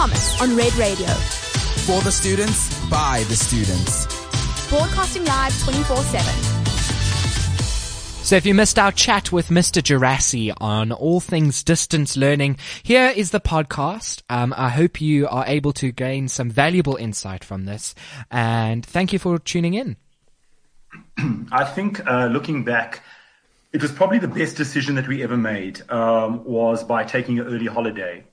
Thomas on Red Radio. For the students, by the students. Broadcasting live 24/7. So if you missed our chat with Mr. Gerasi on all things distance learning, here is the podcast. I hope you are able to gain some valuable insight from this, and thank you for tuning in. I think looking back, it was probably the best decision that we ever made, was by taking an early holiday.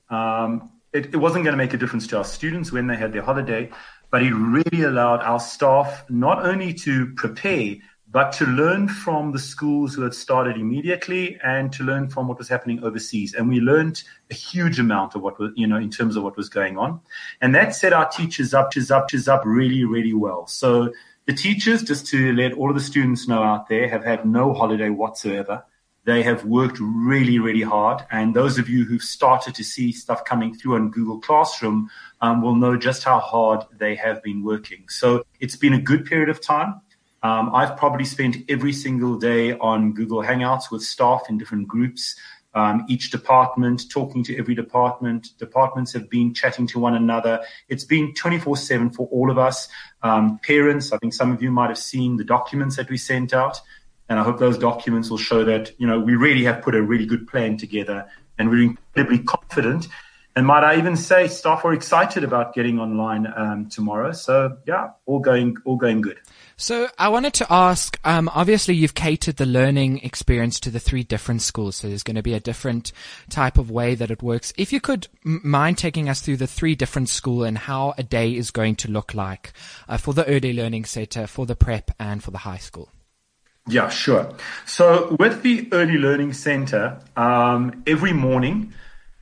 It wasn't going to make a difference to our students when they had their holiday, but it really allowed our staff not only to prepare, but to learn from the schools who had started immediately and to learn from what was happening overseas. And we learned a huge amount of what was, in terms of what was going on. And that set our teachers up really, really well. So the teachers, just to let all of the students know out there, have had no holiday whatsoever. They have worked really, really hard. And those of you who've started to see stuff coming through on Google Classroom will know just how hard they have been working. So it's been a good period of time. I've probably spent every single day on Google Hangouts with staff in different groups, each department, talking to every department. Departments have been chatting to one another. It's been 24/7 for all of us. Parents, I think some of you might have seen the documents that we sent out. And I hope those documents will show that, we really have put a really good plan together and we're incredibly confident. And might I even say staff are excited about getting online tomorrow. So, yeah, all going good. So I wanted to ask, obviously you've catered the learning experience to the 3 different schools. So there's going to be a different type of way that it works. If you could mind taking us through the 3 different schools and how a day is going to look like for the early learning center, for the prep and for the high school. Yeah, sure. So with the early learning center, every morning,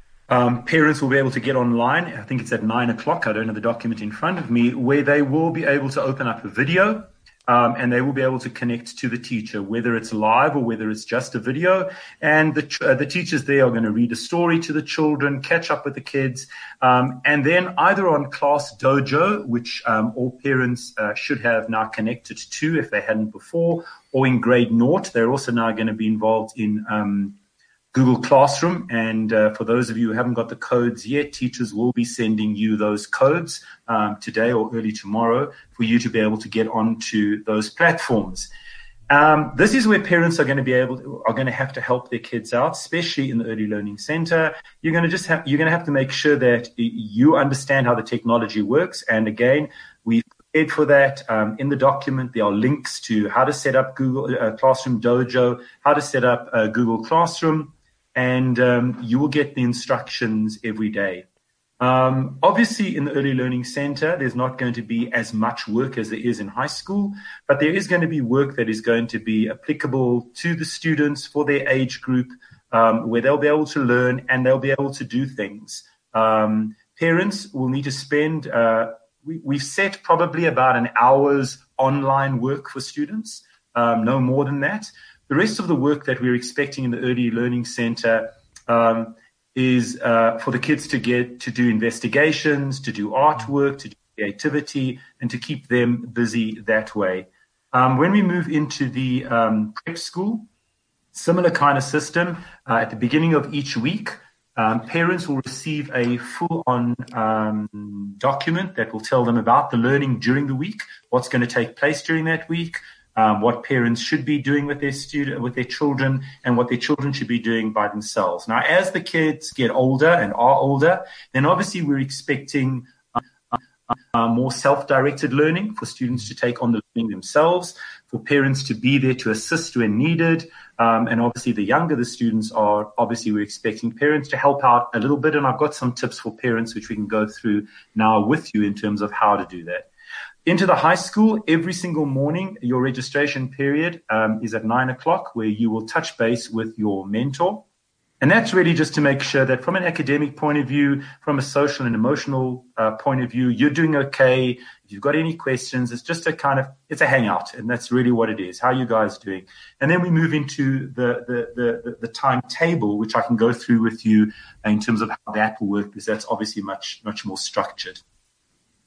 parents will be able to get online. I think it's at 9:00. I don't have the document in front of me, where they will be able to open up a video. And they will be able to connect to the teacher, whether it's live or whether it's just a video. And the teachers there are going to read a story to the children, catch up with the kids. And then either on Class Dojo, which all parents should have now connected to if they hadn't before, or in grade 0, they're also now going to be involved in Google Classroom. And for those of you who haven't got the codes yet, teachers will be sending you those codes today or early tomorrow for you to be able to get onto those platforms. This is where parents are going to have to help their kids out, especially in the early learning center. You're going to have to make sure that you understand how the technology works. And again, we've prepared for that. In the document, there are links to how to set up Google Classroom Dojo, how to set up Google Classroom. And you will get the instructions every day. Obviously, in the Early Learning Center, there's not going to be as much work as there is in high school, but there is going to be work that is going to be applicable to the students for their age group, where they'll be able to learn and they'll be able to do things. Parents will need to spend, we've set probably about an hour's online work for students, no more than that. The rest of the work that we're expecting in the Early Learning Center is for the kids to get to do investigations, to do artwork, to do creativity, and to keep them busy that way. When we move into the prep school, similar kind of system. At the beginning of each week, parents will receive a full-on document that will tell them about the learning during the week, what's going to take place during that week, what parents should be doing with their children, and what their children should be doing by themselves. Now, as the kids get older and are older, then obviously we're expecting more self-directed learning for students to take on the learning themselves, for parents to be there to assist when needed. And obviously the younger the students are, obviously we're expecting parents to help out a little bit. And I've got some tips for parents which we can go through now with you in terms of how to do that. Into the high school, every single morning, your registration period is at 9:00, where you will touch base with your mentor. And that's really just to make sure that from an academic point of view, from a social and emotional point of view, you're doing okay. If you've got any questions, it's just it's a hangout. And that's really what it is. How are you guys doing? And then we move into the timetable, which I can go through with you in terms of how that will work, because that's obviously much more structured.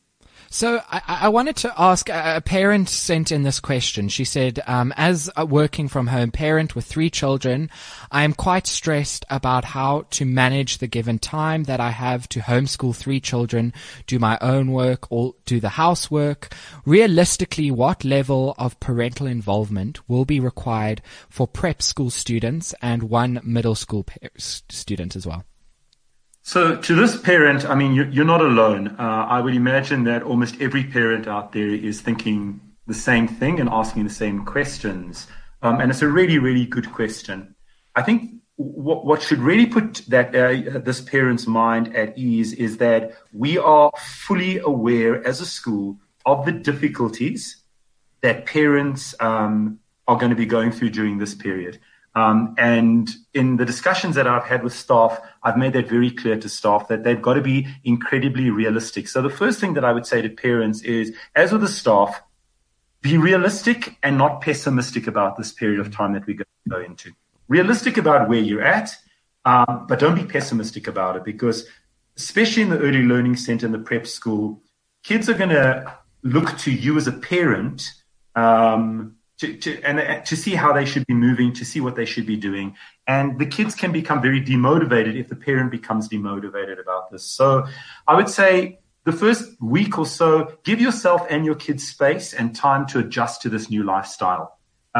So I wanted to ask, a parent sent in this question. She said, as a working from home parent with 3 children, I am quite stressed about how to manage the given time that I have to homeschool 3 children, do my own work or do the housework. Realistically, what level of parental involvement will be required for prep school students and one middle school student as well? So to this parent, I mean, you're not alone. I would imagine that almost every parent out there is thinking the same thing and asking the same questions. And it's a really, really good question. I think what should really put that this parent's mind at ease is that we are fully aware as a school of the difficulties that parents are going to be going through during this period. And in the discussions that I've had with staff, I've made that very clear to staff that they've got to be incredibly realistic. So the first thing that I would say to parents is, as with the staff, be realistic and not pessimistic about this period of time that we're going to go into. Realistic about where you're at, but don't be pessimistic about it, because especially in the early learning center and the prep school, kids are going to look to you as a parent to see how they should be moving, to see what they should be doing. And the kids can become very demotivated if the parent becomes demotivated about this. So I would say the first week or so, give yourself and your kids space and time to adjust to this new lifestyle.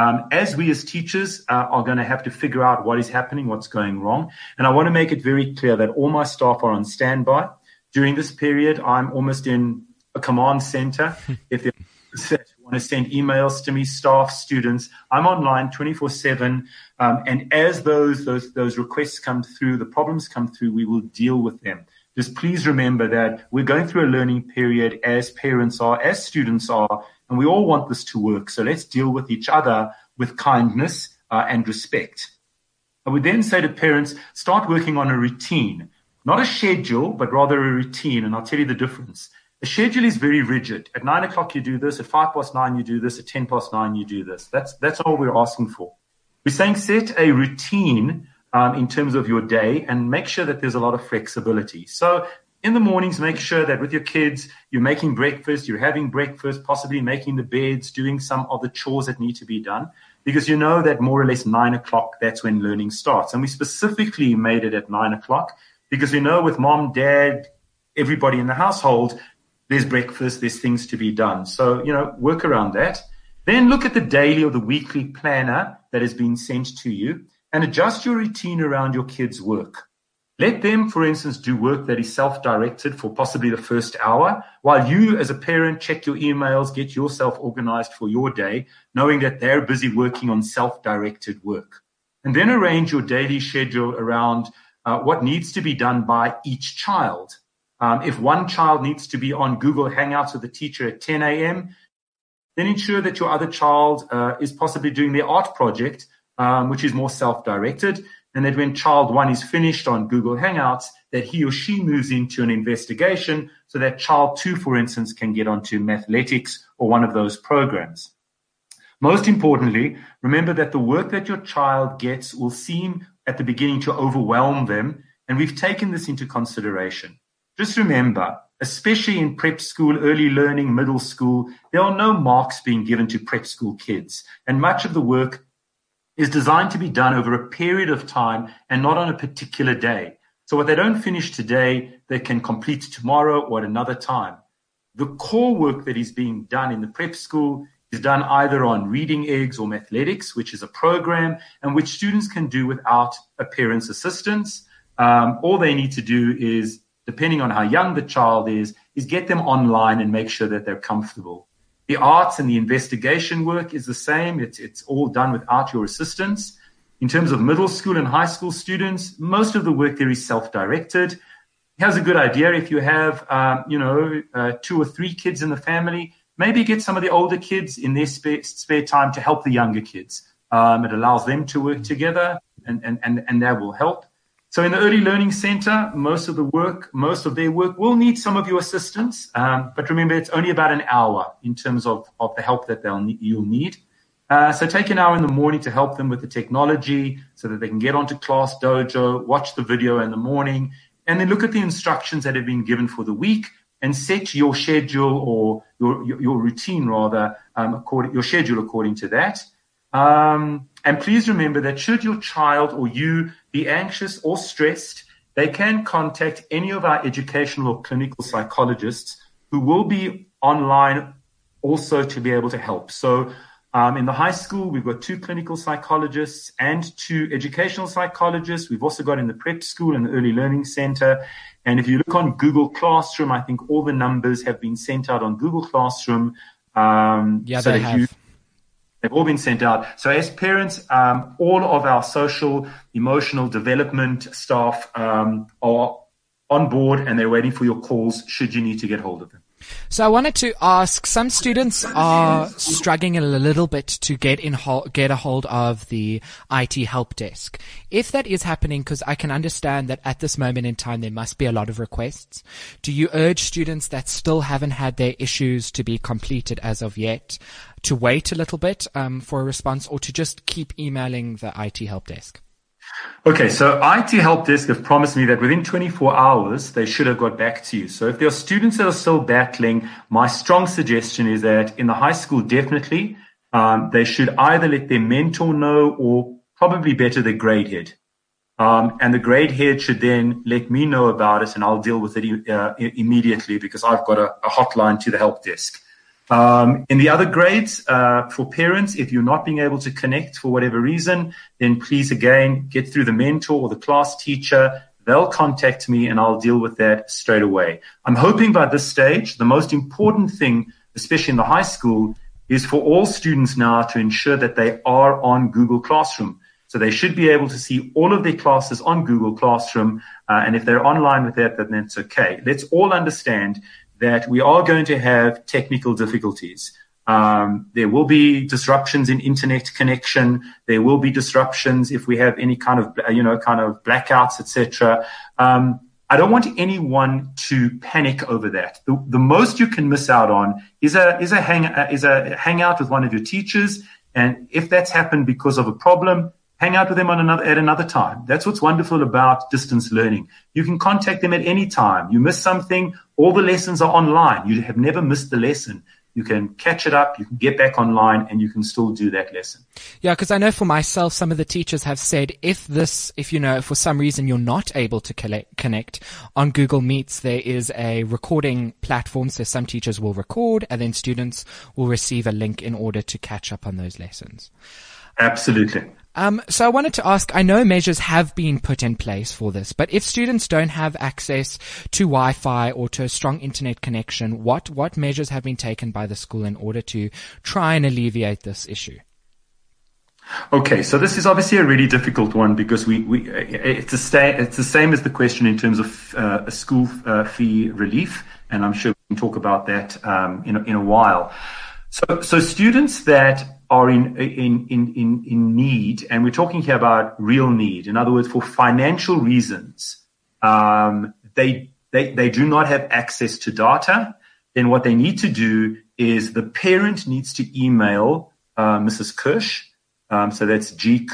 As we as teachers are going to have to figure out what is happening, what's going wrong. And I want to make it very clear that all my staff are on standby. During this period, I'm almost in a command center. If they want to send emails to me, staff, students, I'm online 24/7. And as those requests come through, the problems come through, we will deal with them. Just please remember that we're going through a learning period as parents are, as students are, and we all want this to work. So let's deal with each other with kindness and respect. I would then say to parents, start working on a routine, not a schedule, but rather a routine. And I'll tell you the difference. A schedule is very rigid. At 9 o'clock, you do this. At 9:05, you do this. At 9:10, you do this. That's all we're asking for. We're saying set a routine in terms of your day and make sure that there's a lot of flexibility. So in the mornings, make sure that with your kids, you're making breakfast, you're having breakfast, possibly making the beds, doing some of the chores that need to be done, because you know that more or less 9 o'clock, that's when learning starts. And we specifically made it at 9 o'clock because we know with mom, dad, everybody in the household, there's breakfast, there's things to be done. So, work around that. Then look at the daily or the weekly planner that has been sent to you and adjust your routine around your kids' work. Let them, for instance, do work that is self-directed for possibly the first hour, while you as a parent check your emails, get yourself organized for your day, knowing that they're busy working on self-directed work. And then arrange your daily schedule around what needs to be done by each child. If one child needs to be on Google Hangouts with the teacher at 10 a.m., then ensure that your other child is possibly doing their art project, which is more self-directed, and that when child 1 is finished on Google Hangouts, that he or she moves into an investigation so that child 2, for instance, can get onto Mathletics or one of those programs. Most importantly, remember that the work that your child gets will seem at the beginning to overwhelm them, and we've taken this into consideration. Just remember, especially in prep school, early learning, middle school, there are no marks being given to prep school kids, and much of the work is designed to be done over a period of time and not on a particular day. So what they don't finish today, they can complete tomorrow or at another time. The core work that is being done in the prep school is done either on Reading Eggs or Mathletics, which is a program and which students can do without a parent's assistance. All they need to do is, depending on how young the child is get them online and make sure that they're comfortable. The arts and the investigation work is the same. It's all done without your assistance. In terms of middle school and high school students, most of the work there is self-directed. Here's a good idea. If you have, 2 or 3 kids in the family, maybe get some of the older kids in their spare time to help the younger kids. It allows them to work together and that will help. So in the Early Learning Center, most of their work will need some of your assistance. But remember, it's only about an hour in terms of the help that you'll need. So take an hour in the morning to help them with the technology so that they can get onto Class Dojo, watch the video in the morning, and then look at the instructions that have been given for the week and set your schedule or your routine rather, your schedule according to that. And please remember that should your child or you be anxious or stressed, they can contact any of our educational or clinical psychologists who will be online also to be able to help. So in the high school, we've got 2 clinical psychologists and 2 educational psychologists. We've also got in the prep school and the early learning center. And if you look on Google Classroom, I think all the numbers have been sent out on Google Classroom. They have. They've all been sent out. So as parents, all of our social, emotional development staff are on board, and they're waiting for your calls should you need to get hold of them. So I wanted to ask, some students are struggling a little bit to get a hold of the IT help desk. If that is happening, because I can understand that at this moment in time there must be a lot of requests, do you urge students that still haven't had their issues to be completed as of yet to wait a little bit for a response, or to just keep emailing the IT help desk? Okay, so IT Help Desk have promised me that within 24 hours, they should have got back to you. So if there are students that are still battling, my strong suggestion is that in the high school, definitely, they should either let their mentor know or probably better their grade head. And the grade head should then let me know about it, and I'll deal with it immediately because I've got a hotline to the help desk. In the other grades, for parents, if you're not being able to connect for whatever reason, then please, again, get through the mentor or the class teacher. They'll contact me and I'll deal with that straight away. I'm hoping by this stage, the most important thing, especially in the high school, is for all students now to ensure that they are on Google Classroom. So they should be able to see all of their classes on Google Classroom. And if they're online with that, then that's okay. Let's all understand that we are going to have technical difficulties. There will be disruptions in internet connection. There will be disruptions if we have any kind of blackouts, etc. I don't want anyone to panic over that. The most you can miss out on is a hangout with one of your teachers. And if that's happened because of a problem, hang out with them at another time. That's what's wonderful about distance learning. You can contact them at any time. You miss something, all the lessons are online. You have never missed the lesson. You can catch it up, you can get back online, and you can still do that lesson. Yeah, because I know for myself, some of the teachers have said if for some reason you're not able to connect on Google Meets, there is a recording platform. So some teachers will record and then students will receive a link in order to catch up on those lessons. Absolutely. So I wanted to ask, I know measures have been put in place for this, but if students don't have access to Wi-Fi or to a strong internet connection, what measures have been taken by the school in order to try and alleviate this issue? Okay, so this is obviously a really difficult one because it's the same as the question in terms of a school fee relief, and I'm sure we can talk about that in a while. So students that are in need, and we're talking here about real need. In other words, for financial reasons, they do not have access to data. Then what they need to do is the parent needs to email Mrs. Kirsch. So that's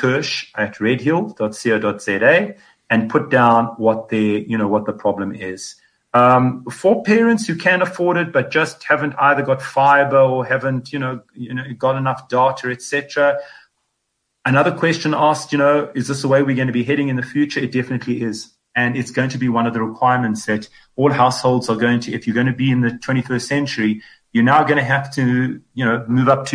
gkirsch@redhill.co.za, and put down what the problem is. For parents who can afford it but just haven't either got fiber or haven't got enough data, etc. Another question asked, is this the way we're going to be heading in the future? It definitely is, and it's going to be one of the requirements that all households are going to. If you're going to be in the 21st century, you're now going to have to move up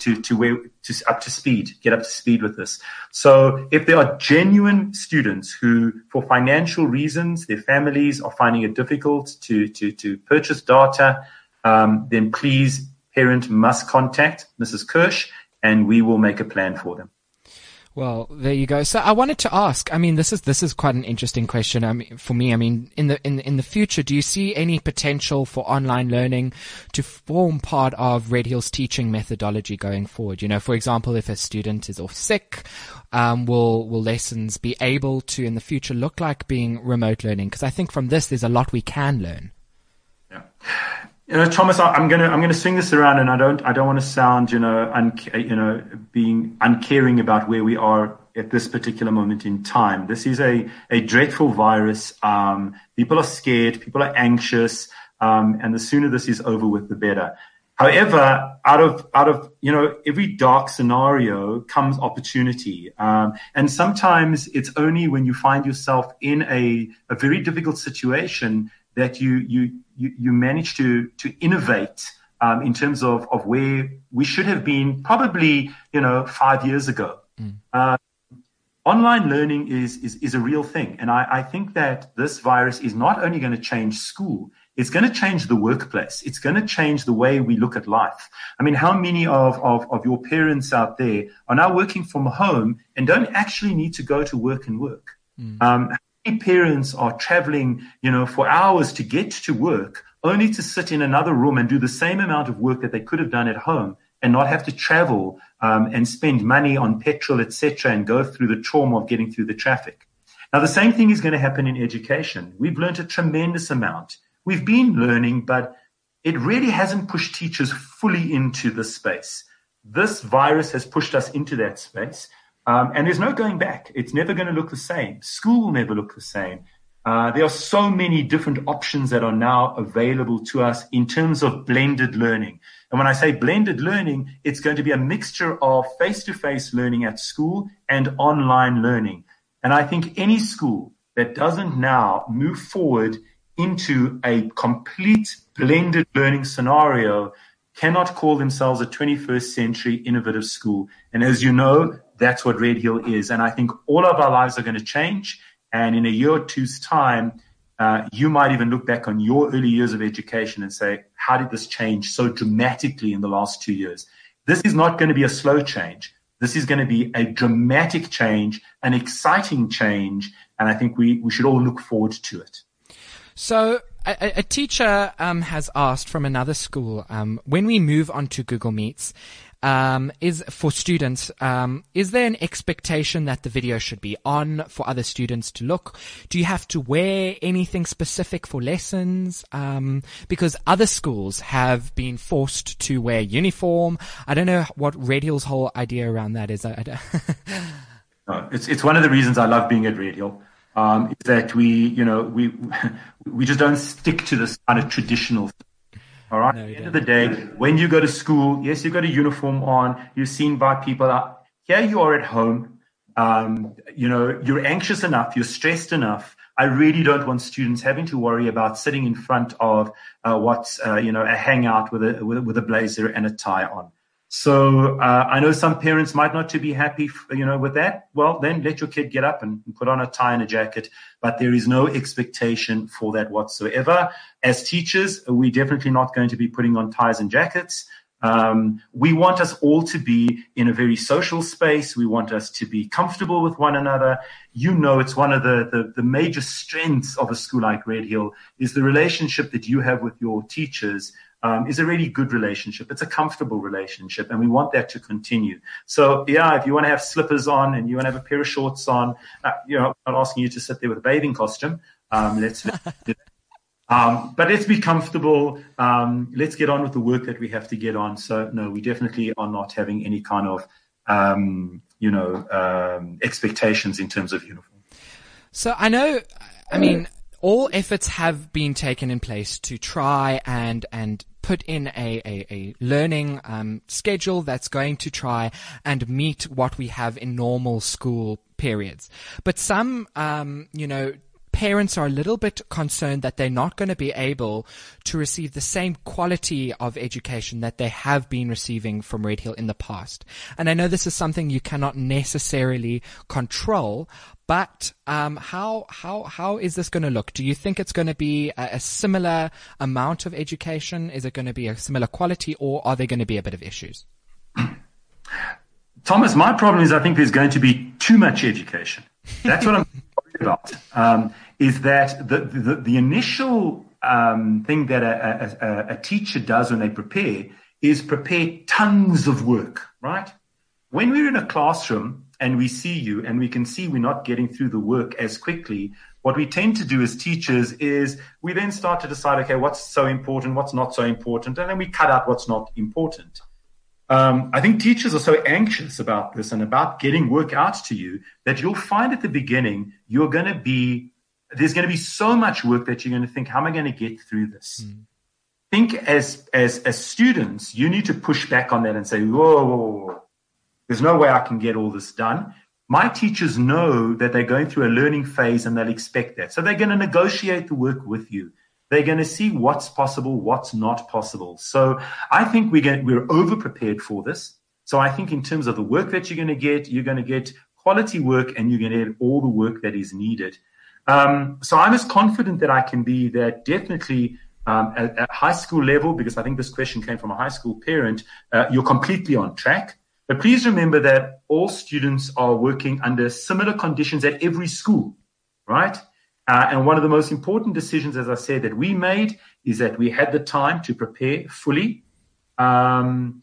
up to speed, get up to speed with this. So if there are genuine students who, for financial reasons, their families are finding it difficult to purchase data, then please, parent must contact Mrs. Kirsch, and we will make a plan for them. Well, there you go. So I wanted to ask, this is quite an interesting question. For me, in the future, do you see any potential for online learning to form part of Red Hill's teaching methodology going forward? For example, if a student is off sick, will lessons be able to in the future look like being remote learning? Because I think from this, there's a lot we can learn. Yeah. Thomas, I'm gonna swing this around, and I don't want to sound, being uncaring about where we are at this particular moment in time. This is a dreadful virus. People are scared. People are anxious. And the sooner this is over with, the better. However, out of every dark scenario comes opportunity, and sometimes it's only when you find yourself in a very difficult situation that you manage to innovate in terms of where we should have been probably 5 years ago. Online learning is a real thing, and I think that this virus is not only going to change school. It's going to change the workplace. It's going to change the way we look at life. I mean, how many of your parents out there are now working from home and don't actually need to go to work and work? How many parents are traveling, for hours to get to work, only to sit in another room and do the same amount of work that they could have done at home and not have to travel and spend money on petrol, etc., and go through the trauma of getting through the traffic? Now, the same thing is going to happen in education. We've learned a tremendous amount. We've been learning, but it really hasn't pushed teachers fully into this space. This virus has pushed us into that space, and there's no going back. It's never going to look the same. School will never look the same. There are so many different options that are now available to us in terms of blended learning. And when I say blended learning, it's going to be a mixture of face-to-face learning at school and online learning. And I think any school that doesn't now move forward into a complete blended learning scenario cannot call themselves a 21st century innovative school. And as you know, that's what Red Hill is. And I think all of our lives are going to change. And in a year or two's time, you might even look back on your early years of education and say, how did this change so dramatically in the last 2 years? This is not going to be a slow change. This is going to be a dramatic change, an exciting change. And I think we should all look forward to it. So a teacher has asked from another school, when we move on to Google Meets, is for students, is there an expectation that the video should be on for other students to look? Do you have to wear anything specific for lessons? Because other schools have been forced to wear uniform. I don't know what Red Hill's whole idea around that is. No, it's one of the reasons I love being at Red Hill. Is that we just don't stick to this kind of traditional thing. All right. No, at the end of the day, when you go to school, yes, you've got a uniform on. You're seen by people. Here you are at home. You're anxious enough. You're stressed enough. I really don't want students having to worry about sitting in front of a hangout with a blazer and a tie on. So I know some parents might not to be happy, with that. Well, then let your kid get up and put on a tie and a jacket. But there is no expectation for that whatsoever. As teachers, we're definitely not going to be putting on ties and jackets. We want us all to be in a very social space. We want us to be comfortable with one another. It's one of the major strengths of a school like Red Hill is the relationship that you have with your teachers. Is a really good relationship. It's a comfortable relationship, and we want that to continue. So, if you want to have slippers on and you want to have a pair of shorts on, I'm not asking you to sit there with a bathing costume. Let's do that. But let's be comfortable. Let's get on with the work that we have to get on. So, no, we definitely are not having any kind of, expectations in terms of uniform. So all efforts have been taken in place to try and put in a learning schedule that's going to try and meet what we have in normal school periods. But some, parents are a little bit concerned that they're not going to be able to receive the same quality of education that they have been receiving from Red Hill in the past. And I know this is something you cannot necessarily control, but how is this going to look? Do you think it's going to be a similar amount of education? Is it going to be a similar quality, or are there going to be a bit of issues? Thomas, my problem is I think there's going to be too much education. That's what I'm worried about. Is that the initial thing that a teacher does when they prepare is prepare tons of work, right? When we're in a classroom and we see you and we can see we're not getting through the work as quickly, what we tend to do as teachers is we then start to decide, okay, what's so important, what's not so important, and then we cut out what's not important. I think teachers are so anxious about this and about getting work out to you that you'll find at the beginning you're going to be there's going to be so much work that you're going to think, how am I going to get through this? Think as students, you need to push back on that and say, whoa, there's no way I can get all this done. My teachers know that they're going through a learning phase and they'll expect that. So they're going to negotiate the work with you. They're going to see what's possible, what's not possible. So I think we're over-prepared for this. So I think in terms of the work that you're going to get quality work and you're going to get all the work that is needed. So I'm as confident that I can be that definitely at high school level, because I think this question came from a high school parent, you're completely on track. But please remember that all students are working under similar conditions at every school, right? And one of the most important decisions, as I said, that we made is that we had the time to prepare fully. And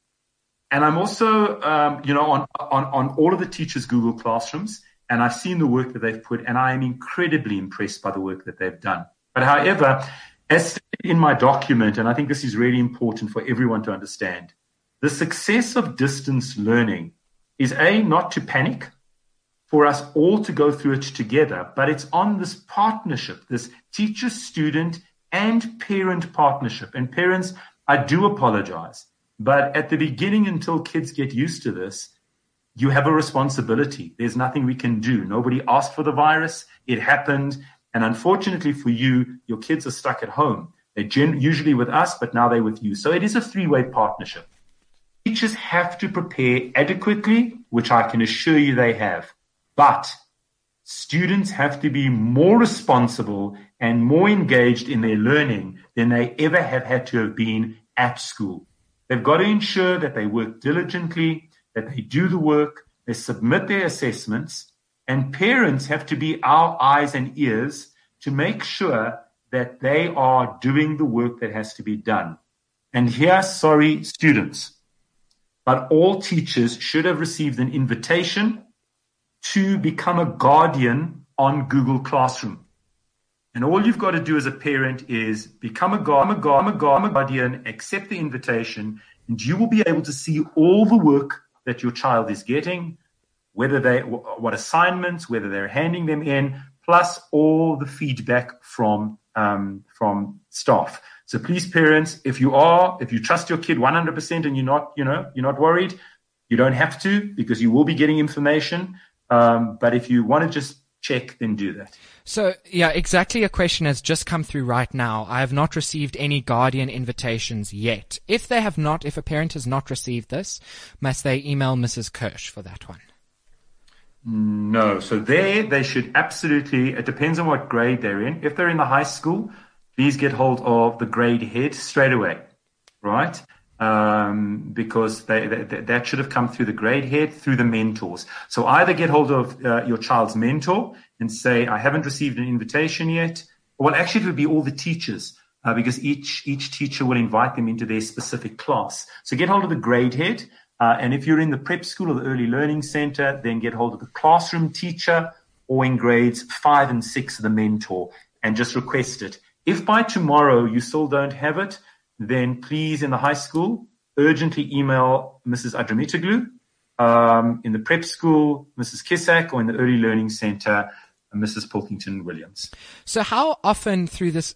I'm also, on all of the teachers' Google Classrooms, and I've seen the work that they've put, and I am incredibly impressed by the work that they've done. But however, as stated in my document, and I think this is really important for everyone to understand, the success of distance learning is not to panic, for us all to go through it together, but it's on this partnership, this teacher, student, and parent partnership. And parents, I do apologize, but at the beginning, until kids get used to this, you have a responsibility. There's nothing we can do. Nobody asked for the virus. It happened. And unfortunately for you, your kids are stuck at home. They're usually with us, but now they're with you. So it is a three-way partnership. Teachers have to prepare adequately, which I can assure you they have. But students have to be more responsible and more engaged in their learning than they ever have had to have been at school. They've got to ensure that they work diligently, that they do the work, they submit their assessments, and parents have to be our eyes and ears to make sure that they are doing the work that has to be done. And here, sorry, students, but all teachers should have received an invitation to become a guardian on Google Classroom. And all you've got to do as a parent is become a guardian, accept the invitation, and you will be able to see all the work that your child is getting, what assignments, whether they're handing them in, plus all the feedback from staff. So please, parents, if you trust your kid 100% and you're not worried, you don't have to, because you will be getting information. But if you want to just check, then do that. So, yeah, exactly. A question has just come through right now. I have not received any guardian invitations yet. If a parent has not received this, must they email Mrs. Kirsch for that one? No. So they should absolutely, it depends on what grade they're in. If they're in the high school, please get hold of the grade head straight away, right? Because that should have come through the grade head, through the mentors. So either get hold of your child's mentor and say, I haven't received an invitation yet. Well, actually, it would be all the teachers, because each teacher will invite them into their specific class. So get hold of the grade head. And if you're in the prep school or the early learning center, then get hold of the classroom teacher, or in grades 5 and 6, the mentor, and just request it. If by tomorrow you still don't have it, then please, in the high school, urgently email Mrs. Adramitoglu. In the prep school, Mrs. Kissack, or in the early learning center, Mrs. Pilkington Williams. So how often through this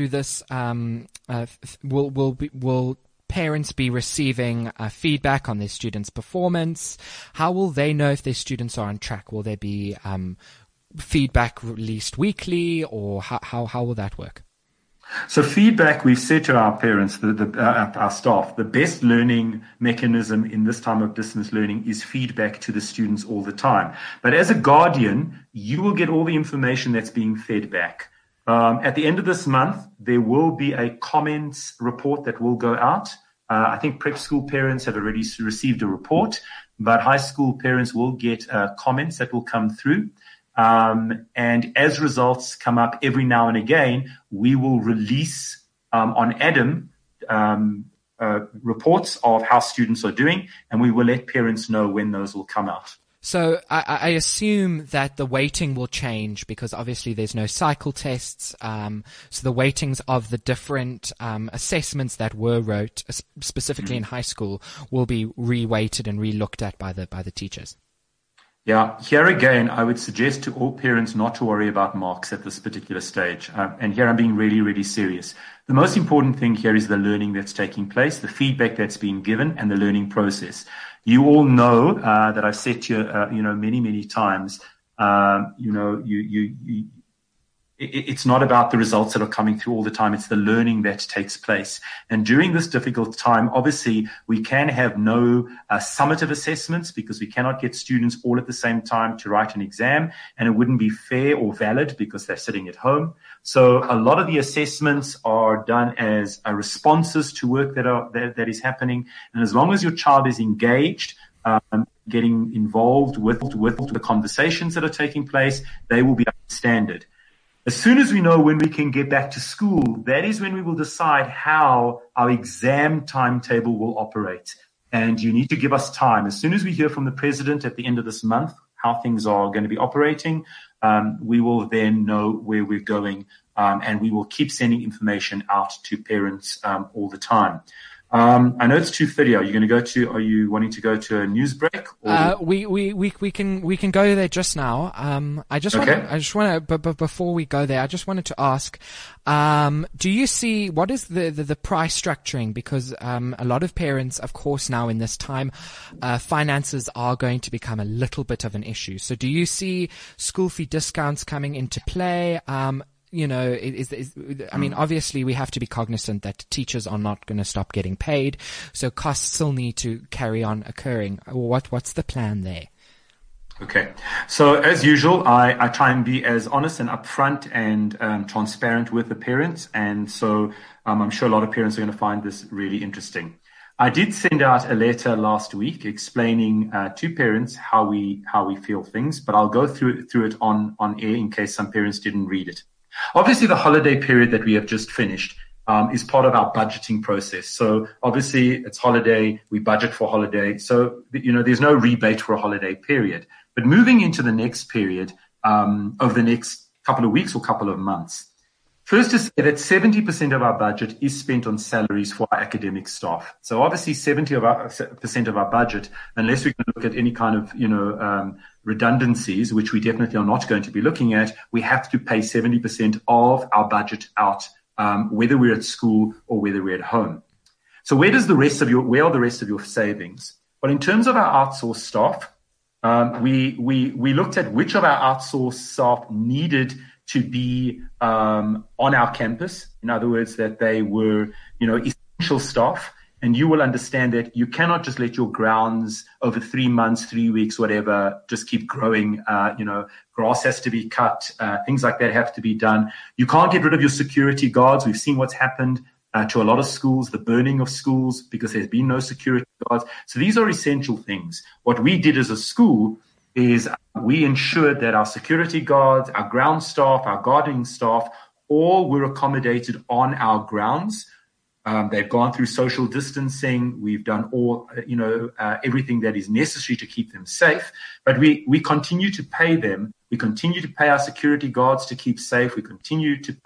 will parents be receiving feedback on their students' performance? How will they know if their students are on track? Will there be feedback released weekly, or how will that work? So feedback, we've said to our parents, our staff, the best learning mechanism in this time of distance learning is feedback to the students all the time. But as a guardian, you will get all the information that's being fed back. At the end of this month, there will be a comments report that will go out. I think prep school parents have already received a report, but high school parents will get comments that will come through. And as results come up every now and again, we will release on Adam reports of how students are doing, and we will let parents know when those will come out. So I assume that the weighting will change, because obviously there's no cycle tests. So the weightings of the different assessments that were wrote, specifically in high school, will be re-weighted and re-looked at by the teachers. Yeah, here again, I would suggest to all parents not to worry about marks at this particular stage. And here I'm being really, really serious. The most important thing here is the learning that's taking place, the feedback that's being given, and the learning process. You all know that I've said to you, many, many times, it's not about the results that are coming through all the time. It's the learning that takes place. And during this difficult time, obviously, we can have no summative assessments because we cannot get students all at the same time to write an exam, and it wouldn't be fair or valid because they're sitting at home. So a lot of the assessments are done as responses to work that is happening. And as long as your child is engaged, getting involved with the conversations that are taking place, they will be up to standard. As soon as we know when we can get back to school, that is when we will decide how our exam timetable will operate. And you need to give us time. As soon as we hear from the president at the end of this month how things are going to be operating, we will then know where we're going, and we will keep sending information out to parents all the time. I know it's 2:30. Are you wanting to go to a news break? Or? We can go there just now. But before we go there, I just wanted to ask, do you see what is the price structuring? Because a lot of parents, of course, now in this time, finances are going to become a little bit of an issue. So do you see school fee discounts coming into play? Obviously we have to be cognizant that teachers are not going to stop getting paid. So costs still need to carry on occurring. What's the plan there? Okay. So as usual, I try and be as honest and upfront and transparent with the parents. And so I'm sure a lot of parents are going to find this really interesting. I did send out a letter last week explaining to parents how we feel things, but I'll go through it on air in case some parents didn't read it. Obviously, the holiday period that we have just finished is part of our budgeting process. So obviously, it's holiday. We budget for holiday. So, there's no rebate for a holiday period. But moving into the next period over the next couple of weeks or couple of months, first to say that 70% of our budget is spent on salaries for our academic staff. So obviously 70% of our budget, unless we're going to look at any kind of, redundancies, which we definitely are not going to be looking at, we have to pay 70% of our budget out, whether we're at school or whether we're at home. So where are the rest of your savings? Well, in terms of our outsourced staff, we looked at which of our outsourced staff needed to be on our campus. In other words, that they were, essential staff. And you will understand that you cannot just let your grounds over 3 months, 3 weeks, whatever, just keep growing. Grass has to be cut. Things like that have to be done. You can't get rid of your security guards. We've seen what's happened to a lot of schools, the burning of schools because there's been no security guards. So these are essential things. What we did as a school is we ensured that our security guards, our ground staff, our gardening staff, all were accommodated on our grounds. They've gone through social distancing. We've done everything that is necessary to keep them safe. But we continue to pay them. We continue to pay our security guards to keep safe. We continue to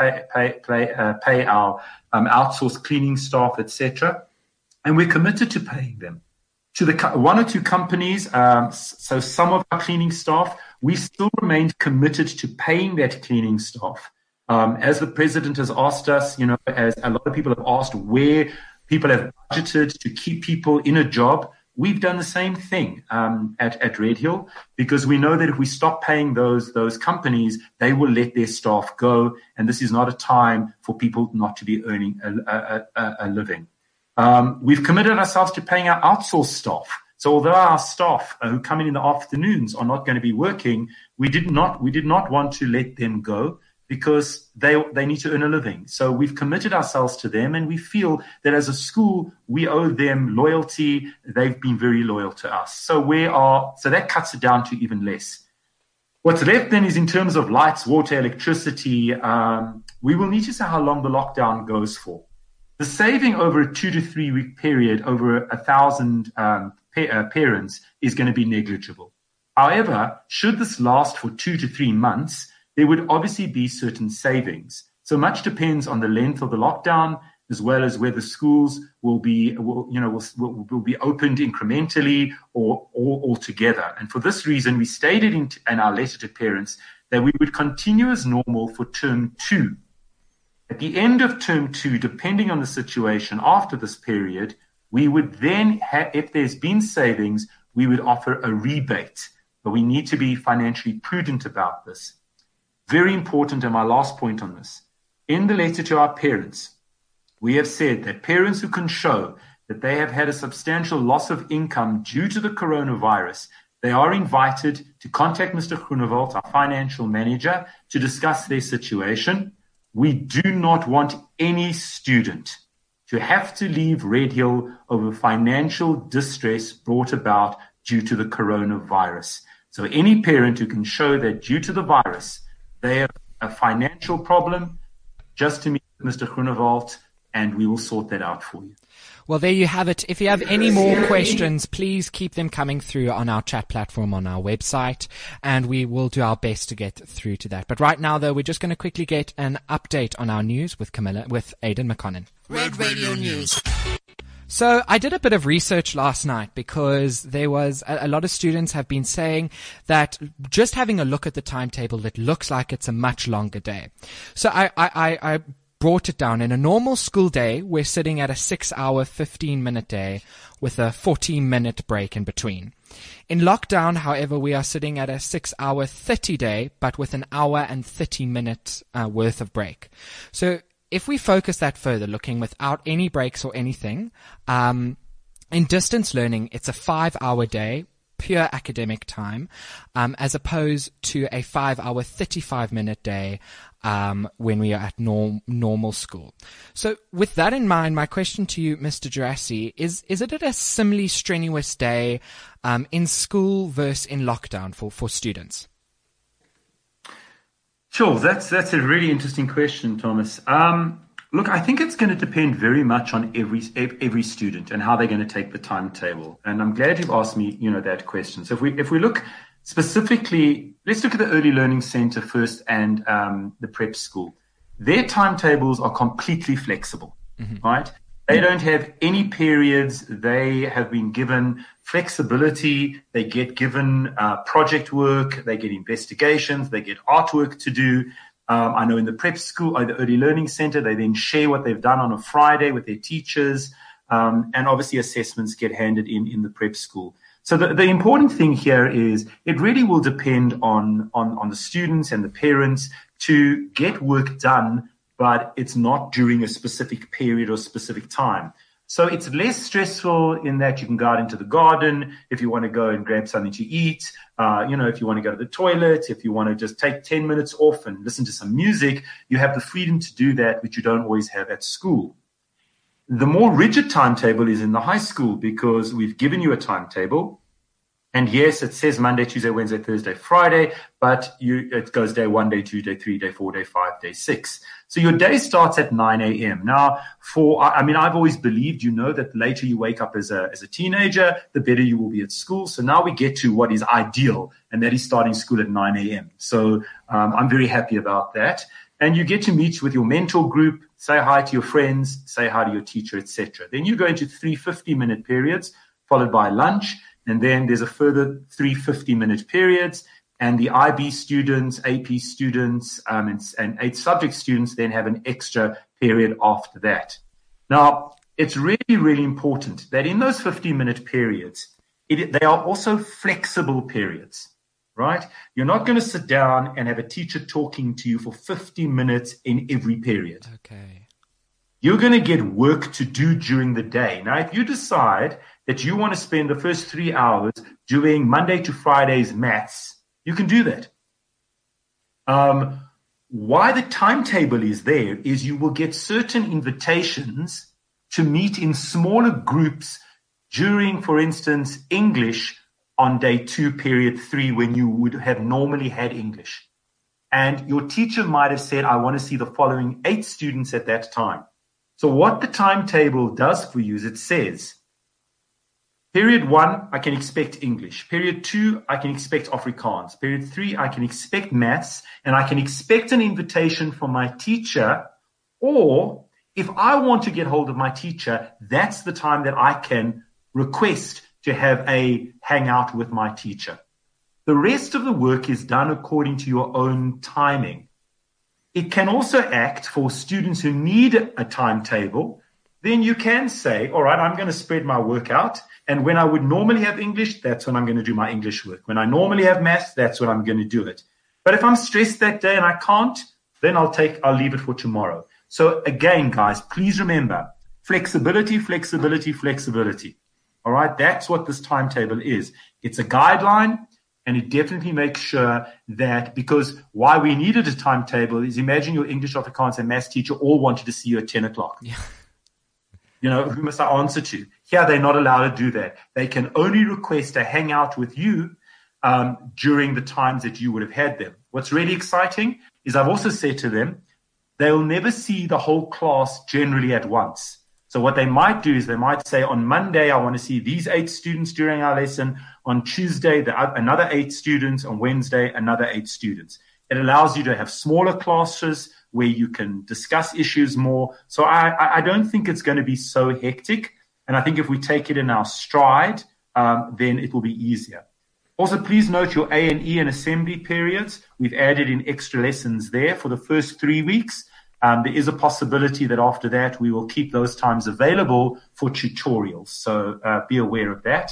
pay our outsourced cleaning staff, etc. And we're committed to paying them. To the one or two companies, so some of our cleaning staff, we still remain committed to paying that cleaning staff. As the president has asked us, as a lot of people have asked where people have budgeted to keep people in a job, we've done the same thing at Red Hill, because we know that if we stop paying those companies, they will let their staff go, and this is not a time for people not to be earning a living. We've committed ourselves to paying our outsourced staff. So although our staff who come in the afternoons are not going to be working, we did not want to let them go, because they need to earn a living. So we've committed ourselves to them, and we feel that as a school, we owe them loyalty. They've been very loyal to us. So that cuts it down to even less. What's left then is in terms of lights, water, electricity, we will need to see how long the lockdown goes for. The saving over a 2 to 3 week period over 1,000 parents is going to be negligible. However, should this last for 2 to 3 months, there would obviously be certain savings. So much depends on the length of the lockdown as well as whether schools will be opened incrementally or altogether. And for this reason, we stated in our letter to parents that we would continue as normal for term 2. At the end of term 2, depending on the situation after this period, we would then if there's been savings, we would offer a rebate. But we need to be financially prudent about this. Very important, and my last point on this. In the letter to our parents, we have said that parents who can show that they have had a substantial loss of income due to the coronavirus, they are invited to contact Mr. Groenewald, our financial manager, to discuss their situation. We do not want any student to have to leave Red Hill over financial distress brought about due to the coronavirus. So any parent who can show that due to the virus, they have a financial problem, just to meet Mr. Groenewald, and we will sort that out for you. Well, there you have it. If you have any more questions, please keep them coming through on our chat platform on our website, and we will do our best to get through to that. But right now, though, we're just going to quickly get an update on our news with Aidan McConnell. Red Radio News. So I did a bit of research last night because there was a lot of students have been saying that just having a look at the timetable, it looks like it's a much longer day. So I brought it down. In a normal school day, we're sitting at a 6-hour, 15-minute day with a 40-minute break in between. In lockdown, however, we are sitting at a 6-hour, 30 day, but with an hour and 30-minute worth of break. So if we focus that further, looking without any breaks or anything, in distance learning, it's a 5-hour day, pure academic time, as opposed to a 5-hour, 35-minute day when we are at normal school. So with that in mind, my question to you, Mr. Gerassi, is it a similarly strenuous day in school versus in lockdown for students? Sure, that's a really interesting question, Thomas. Look, I think it's going to depend very much on every student and how they're going to take the timetable. And I'm glad you've asked me, that question. So if we look specifically, let's look at the Early Learning Center first and the prep school. Their timetables are completely flexible, right? They don't have any periods. They have been given flexibility. They get given project work. They get investigations. They get artwork to do. I know in the prep school or the Early Learning Center, they then share what they've done on a Friday with their teachers. And obviously assessments get handed in the prep school. So the important thing here is it really will depend on the students and the parents to get work done, but it's not during a specific period or specific time. So it's less stressful in that you can go out into the garden if you want to go and grab something to eat, if you want to go to the toilet, if you want to just take 10 minutes off and listen to some music, you have the freedom to do that, which you don't always have at school. The more rigid timetable is in the high school because we've given you a timetable. And yes, it says Monday, Tuesday, Wednesday, Thursday, Friday, but it goes day 1, day 2, day 3, day 4, day 5, day 6. So your day starts at 9 a.m. Now, I've always believed, that the later you wake up as a teenager, the better you will be at school. So now we get to what is ideal, and that is starting school at 9 a.m. So I'm very happy about that. And you get to meet with your mentor group, say hi to your friends, say hi to your teacher, etc. Then you go into 3 50-minute periods, followed by lunch. And then there's a further 3 50-minute periods. And the IB students, AP students, and 8 subject students then have an extra period after that. Now, it's really, really important that in those 50-minute periods, they are also flexible periods, right? You're not going to sit down and have a teacher talking to you for 50 minutes in every period. Okay. You're going to get work to do during the day. Now, if you decide that you want to spend the first 3 hours doing Monday to Friday's maths, you can do that. Why the timetable is there is you will get certain invitations to meet in smaller groups during, for instance, English on day 2, period 3, when you would have normally had English. And your teacher might have said, I want to see the following 8 students at that time. So what the timetable does for you is it says, period 1, I can expect English. Period 2, I can expect Afrikaans. Period 3, I can expect maths. And I can expect an invitation from my teacher. Or If I want to get hold of my teacher, that's the time that I can request to have a hangout with my teacher. The rest of the work is done according to your own timing. It can also act for students who need a timetable. Then you can say, all right, I'm going to spread my work out. And when I would normally have English, that's when I'm going to do my English work. When I normally have maths, that's when I'm going to do it. But if I'm stressed that day and I can't, then I'll leave it for tomorrow. So again, guys, please remember, flexibility, flexibility, flexibility. All right, that's what this timetable is. It's a guideline, and it definitely makes sure that, because why we needed a timetable is, imagine your English, Afrikaans, and maths teacher all wanted to see you at 10 o'clock. Yeah. You know, who must I answer to? Here, they're not allowed to do that. They can only request a hangout with you during the times that you would have had them. What's really exciting is I've also said to them, they'll never see the whole class generally at once. So what they might do is they might say, on Monday, I want to see these 8 students during our lesson. On Tuesday, another 8 students. On Wednesday, another 8 students. It allows you to have smaller classes where you can discuss issues more. So I don't think it's going to be so hectic. And I think if we take it in our stride, then it will be easier. Also, please note your A&E and assembly periods. We've added in extra lessons there for the first 3 weeks. There is a possibility that after that, we will keep those times available for tutorials. So be aware of that.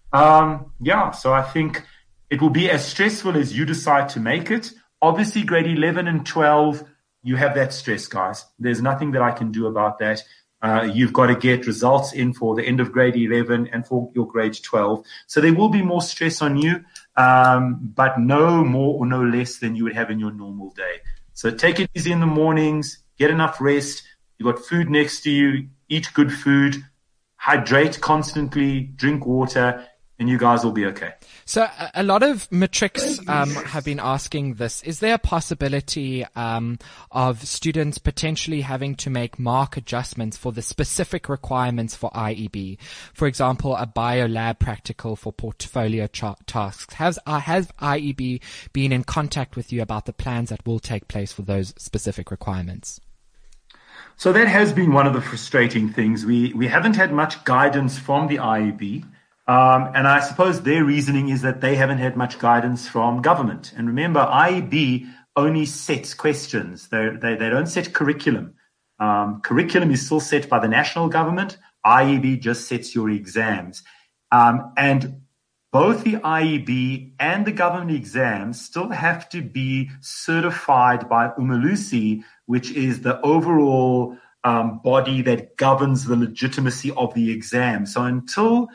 So I think it will be as stressful as you decide to make it. Obviously, grade 11 and 12, you have that stress, guys. There's nothing that I can do about that. You've got to get results in for the end of grade 11 and for your grade 12. So there will be more stress on you, but no more or no less than you would have in your normal day. So take it easy in the mornings, get enough rest. You've got food next to you, eat good food, hydrate constantly, drink water, and you guys will be okay. So a lot of matrics have been asking this. Is there a possibility of students potentially having to make mark adjustments for the specific requirements for IEB? For example, a biolab practical for portfolio tasks. Has IEB been in contact with you about the plans that will take place for those specific requirements? So that has been one of the frustrating things. We haven't had much guidance from the IEB. And I suppose their reasoning is that they haven't had much guidance from government. And remember, IEB only sets questions. They don't set curriculum. Curriculum is still set by the national government. IEB just sets your exams. And both the IEB and the government exams still have to be certified by Umalusi, which is the overall body that governs the legitimacy of the exam. So until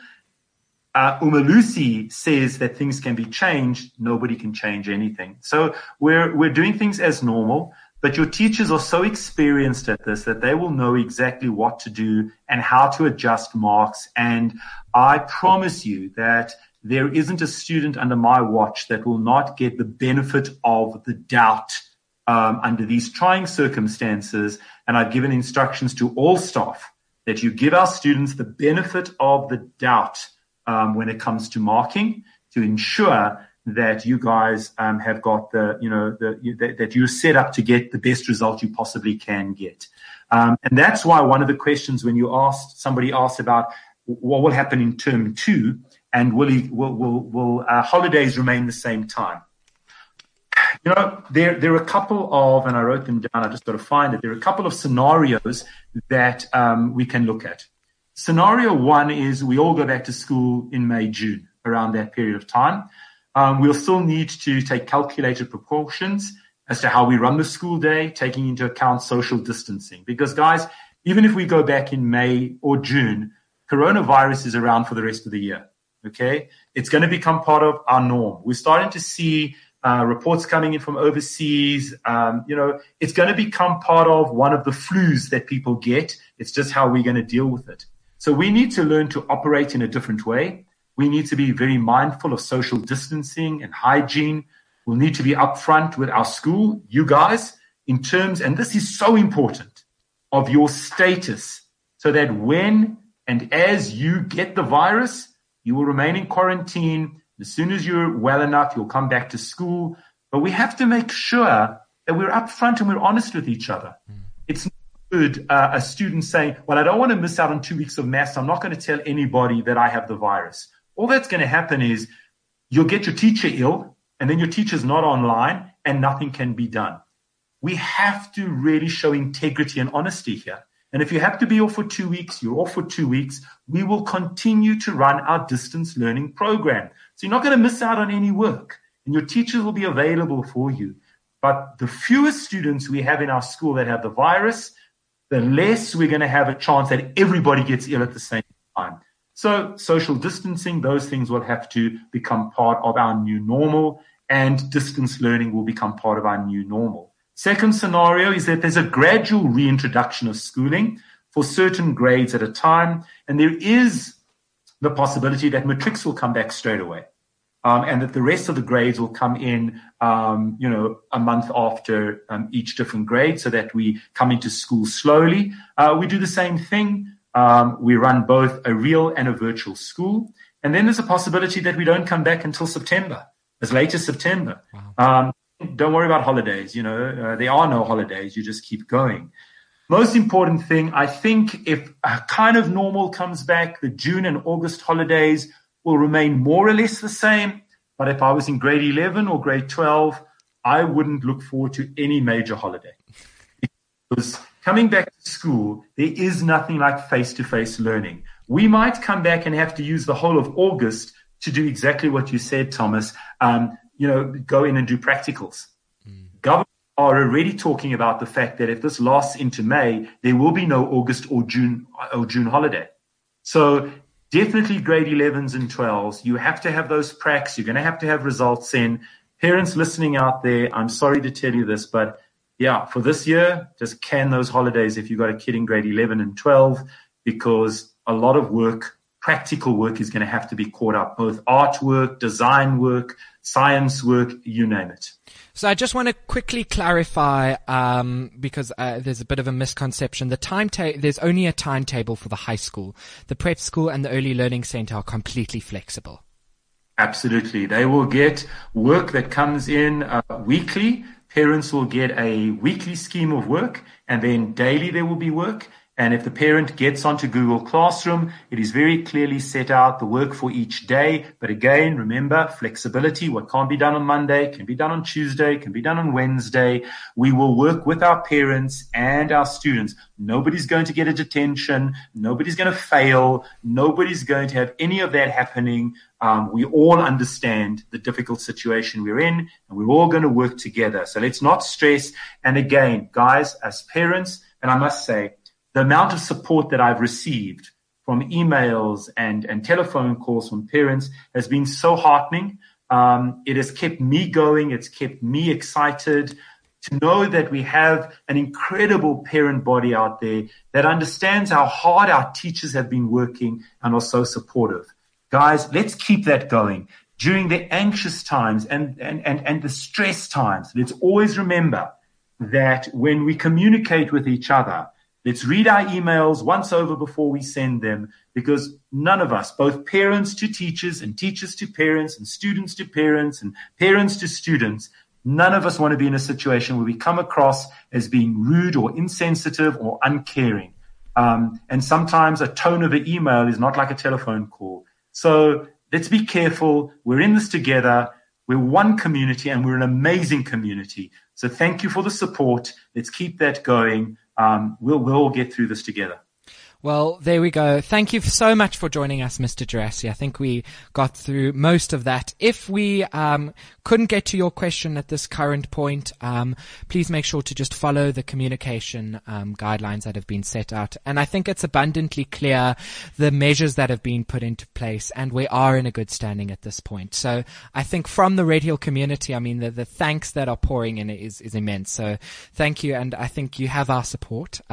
Umalusi says that things can be changed, nobody can change anything. So we're doing things as normal, but your teachers are so experienced at this that they will know exactly what to do and how to adjust marks. And I promise you that there isn't a student under my watch that will not get the benefit of the doubt under these trying circumstances. And I've given instructions to all staff that you give our students the benefit of the doubt when it comes to marking, to ensure that you guys have got that you're set up to get the best result you possibly can get. And that's why one of the questions when somebody asked about what will happen in term 2 and will holidays remain the same time? You know, there are a couple of, and I wrote them down, I just got to find it. There are a couple of scenarios that we can look at. Scenario 1 is we all go back to school in May, June, around that period of time. We'll still need to take calculated precautions as to how we run the school day, taking into account social distancing. Because, guys, even if we go back in May or June, coronavirus is around for the rest of the year, okay? It's going to become part of our norm. We're starting to see reports coming in from overseas. It's going to become part of one of the flus that people get. It's just how we're going to deal with it. So we need to learn to operate in a different way. We need to be very mindful of social distancing and hygiene. We'll need to be upfront with our school, you guys, in terms, and this is so important, of your status, so that when and as you get the virus, you will remain in quarantine. As soon as you're well enough, you'll come back to school. But we have to make sure that we're upfront and we're honest with each other. It's heard a student saying, well, I don't want to miss out on 2 weeks of maths. I'm not going to tell anybody that I have the virus. All that's going to happen is you'll get your teacher ill, and then your teacher's not online, and nothing can be done. We have to really show integrity and honesty here. And if you have to be off for 2 weeks, you're off for 2 weeks. We will continue to run our distance learning program. So you're not going to miss out on any work, and your teachers will be available for you. But the fewer students we have in our school that have the virus, the less we're going to have a chance that everybody gets ill at the same time. So social distancing, those things will have to become part of our new normal, and distance learning will become part of our new normal. Second scenario is that there's a gradual reintroduction of schooling for certain grades at a time, and there is the possibility that matrics will come back straight away. And that the rest of the grades will come in, a month after each different grade, so that we come into school slowly. We do the same thing. We run both a real and a virtual school. And then there's a possibility that we don't come back until September, as late as September. Wow. Don't worry about holidays. There are no holidays. You just keep going. Most important thing, I think if a kind of normal comes back, the June and August holidays will remain more or less the same. But if I was in grade 11 or grade 12, I wouldn't look forward to any major holiday. Because coming back to school, there is nothing like face-to-face learning. We might come back and have to use the whole of August to do exactly what you said, Thomas, go in and do practicals. Government are already talking about the fact that if this lasts into May, there will be no August or June holiday. So definitely grade 11s and 12s. You have to have those pracs. You're going to have results in. Parents listening out there, I'm sorry to tell you this, but yeah, for this year, just can those holidays if you've got a kid in grade 11 and 12, because a lot of work, practical work, is going to have to be caught up, both artwork, design work, science work, you name it. So I just want to quickly clarify, because there's a bit of a misconception. There's only a timetable for the high school. The prep school and the early learning center are completely flexible. Absolutely. They will get work that comes in weekly. Parents will get a weekly scheme of work, and then daily there will be work. And if the parent gets onto Google Classroom, it is very clearly set out the work for each day. But again, remember, flexibility. What can't be done on Monday can be done on Tuesday, can be done on Wednesday. We will work with our parents and our students. Nobody's going to get a detention. Nobody's going to fail. Nobody's going to have any of that happening. We all understand the difficult situation we're in, and we're all going to work together. So let's not stress. And again, guys, as parents, and I must say, the amount of support that I've received from emails and telephone calls from parents has been so heartening. It has kept me going. It's kept me excited to know that we have an incredible parent body out there that understands how hard our teachers have been working and are so supportive. Guys, let's keep that going. During the anxious times and the stress times, let's always remember that when we communicate with each other, let's read our emails once over before we send them, because none of us, both parents to teachers and teachers to parents and students to parents and parents to students, none of us want to be in a situation where we come across as being rude or insensitive or uncaring. And sometimes a tone of an email is not like a telephone call. So let's be careful. We're in this together. We're one community, and we're an amazing community. So thank you for the support. Let's keep that going. We'll all get through this together. Well, there we go. Thank you so much for joining us, Mr. Gerassi. I think we got through most of that. If we couldn't get to your question at this current point, please make sure to just follow the communication guidelines that have been set out. And I think it's abundantly clear the measures that have been put into place, and we are in a good standing at this point. So I think from the Red Hill community, I mean, the thanks that are pouring in is immense. So thank you, and I think you have our support.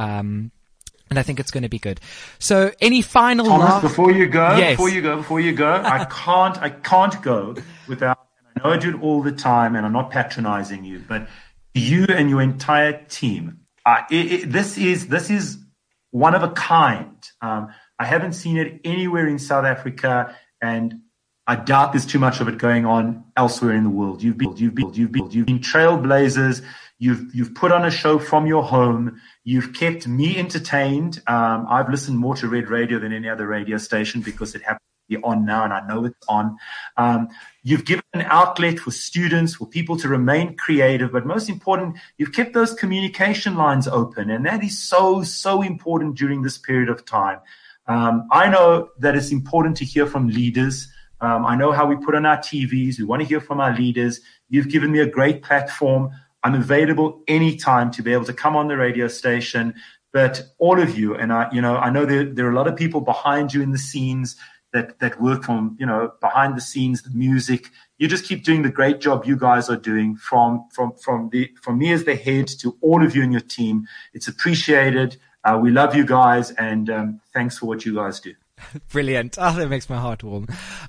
And I think it's going to be good. So any final Thomas, before you go, yes. before you go, I can't go without, and I know I do it all the time, and I'm not patronizing you, but you and your entire team, this is one of a kind. I haven't seen it anywhere in South Africa, and I doubt there's too much of it going on elsewhere in the world. You've been trailblazers. You've put on a show from your home. You've kept me entertained. I've listened more to Red Radio than any other radio station because it happens to be on now, and I know it's on. You've given an outlet for students, for people to remain creative, but most important, you've kept those communication lines open, and that is so, so important during this period of time. I know that it's important to hear from leaders. I know how we put on our TVs. We want to hear from our leaders. You've given me a great platform. I'm available anytime to be able to come on the radio station. But all of you, and I know there are a lot of people behind you in the scenes that work from, behind the scenes, the music. You just keep doing the great job you guys are doing from me as the head to all of you and your team. It's appreciated. We love you guys, and thanks for what you guys do. Brilliant. Oh, that makes my heart warm.